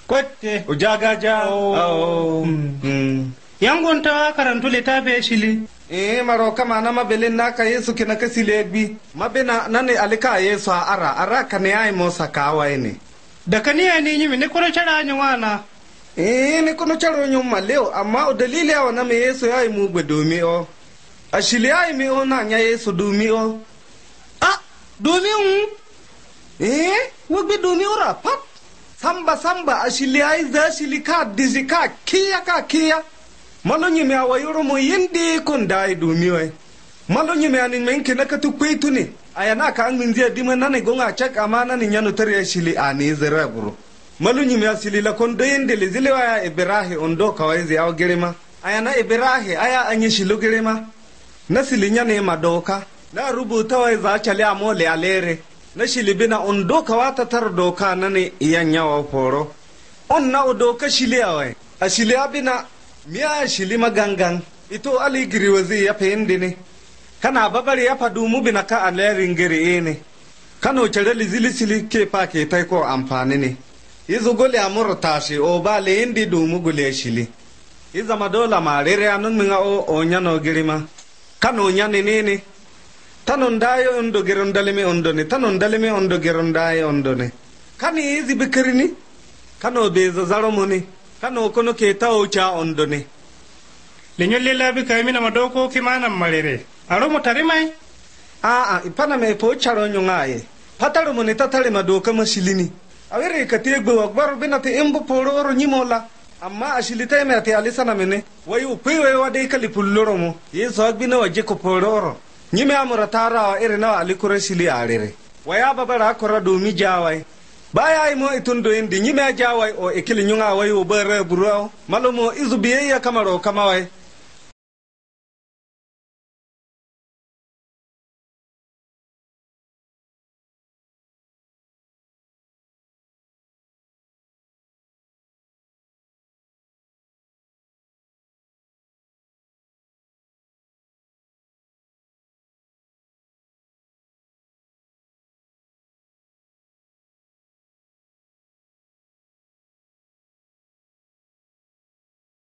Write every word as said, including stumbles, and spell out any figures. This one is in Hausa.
Kotte. Ujagaja. Oh. Mm. Mm. Yangunta karantu littafi shili. Eh maro kama na mabelin naka Yesu kina kasile bi. Mabena nane alika Yesu a ara ara kane ai mosa kawa ne. Da kaniya ni nyimi ne kono chara nywana. Eh ne kono charo nyuma leo amma o dalili ya wana me Yesu ya mu gbedomi o. Ashili ai mi o na nya Yesu dumi o. Ah, dumi un. Eh, wo gbedomi ora pat. Samba samba ashili ai za ashili ka dizika kiya ka kiya. Malo nyime awa yoro mo yende kon dai dumi wai. Malo nyime anin menke nakatu kwetu ne. Ayana ka an minzia dima nane gonga chak amana ni nyano tari ashili ani zera buru. Malo nyime ashili la kon doyende le zile waya Ibrahi ondo kawaizi au gerema. Ayana Ibrahi aya anyi shilo gerema. Nasili nyane madoka. Na rubuta wai za chali amole alere. Nashili bina ondo kawata tar doka nane iya nyawa poro. Onna odoka shili awai. Ashili abina miya shili magangan. Ito ali giriwazi ya peende ne. Kana babari ya padumu bina ka alerin giri ne. Kano chere lizili sili ke pa ke tai ko amfani ne. Izu gole amuro tashi o ba le indi dumu gole shili. Iza madola ma rere anun minga o onyano girima. Kano nyane nene. Tano ndayo ondo gerondaleme ondo ne. Tano ndaleme ondo gerondayo ondo ne. Kani izi bikirini. Kano bezo zaromoni. Kano kono ke tao cha ondo ne. Lenyolle labi kaimina madoko kimana malere. Aro motari mai? Aa, ipana me po charo nyongaye. Pataro mo ne tatale madoka mashilini. Awere katie gbe wakbaro bina te embo poro oro nyimola. Amma ashilita me ate alisa na mene. Wayu pewe wade kali pulloro mo. Yeso agbina waje ko poro oro. Nyime amura tara wa ere na alikure shili arere. Waya babara akora domi jawai. Baya imo itundo endi nyime ajawai o ekili nyonga wayu bare burao. Malomo izu biye ya kamaro kamawai.